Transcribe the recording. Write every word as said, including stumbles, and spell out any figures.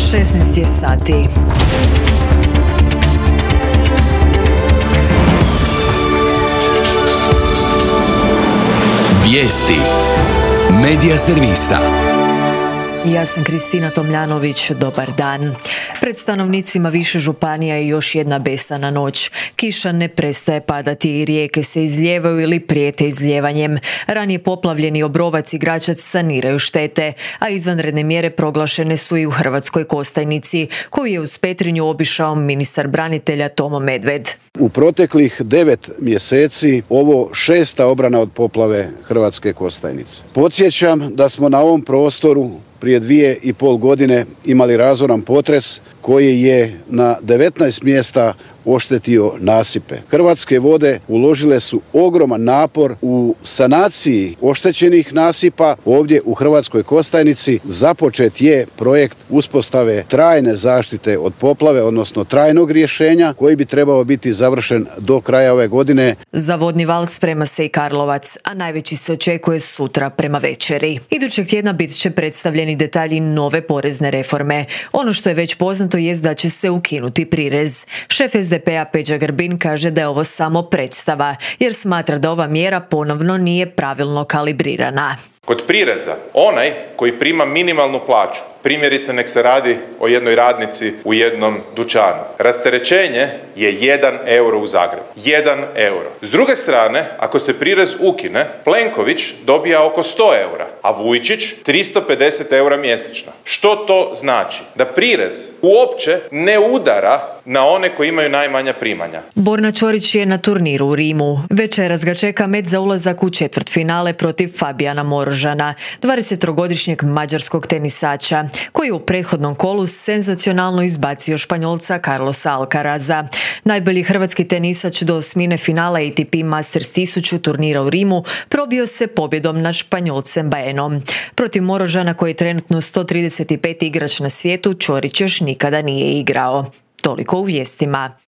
šesnaest je sati. Vijesti Medija servisa. Ja sam Kristina Tomljanović, dobar dan. Pred stanovnicima više županija je još jedna besana noć. Kiša ne prestaje padati i rijeke se izlijevaju ili prijete izlijevanjem. Ranije poplavljeni Obrovac i Gračac saniraju štete, a izvanredne mjere proglašene su i u Hrvatskoj Kostajnici, koju je uz Petrinju obišao ministar branitelja Tomo Medved. U proteklih devet mjeseci ovo šesta obrana od poplave Hrvatske Kostajnice. Podsjećam da smo na ovom prostoru prije dvije i pol godine imali razoran potres koji je na devetnaest mjesta oštetio nasipe. Hrvatske vode uložile su ogroman napor u sanaciji oštećenih nasipa. Ovdje u Hrvatskoj Kostajnici započet je projekt uspostave trajne zaštite od poplave, odnosno trajnog rješenja koji bi trebao biti završen do kraja ove godine. Za vodni val sprema se i Karlovac, a najveći se očekuje sutra prema večeri. Idućeg tjedna bit će predstavljeni detalji nove porezne reforme. Ono što je već poznato jest da će se ukinuti prirez. Šef es de pe a Peđa Grbin kaže da je ovo samo predstava, jer smatra da ova mjera ponovno nije pravilno kalibrirana. Kod prireza, onaj koji prima minimalnu plaću, primjerice nek se radi o jednoj radnici u jednom dućanu, rasterećenje je jedan euro u Zagrebu. jedan euro. S druge strane, ako se prirez ukine, Plenković dobija oko sto eura, a Vujčić tristo pedeset eura mjesečno. Što to znači? Da prirez uopće ne udara na one koji imaju najmanja primanja. Borna Ćorić je na turniru u Rimu. Večeras ga čeka met za ulazak u četvrtfinale protiv Fabijana Morožana, dvadesettrogodišnjeg mađarskog tenisača, koji je u prethodnom kolu senzacionalno izbacio Španjolca Carlosa Alcaraza. Najbolji hrvatski tenisač do osmine finala A T P Masters tisuću turnira u Rimu probio se pobjedom nad Španjolcem Baenom. Protiv Morožana, koji je trenutno sto trideset peti igrač na svijetu, Ćorić još nikada nije igrao. Toliko u vijestima.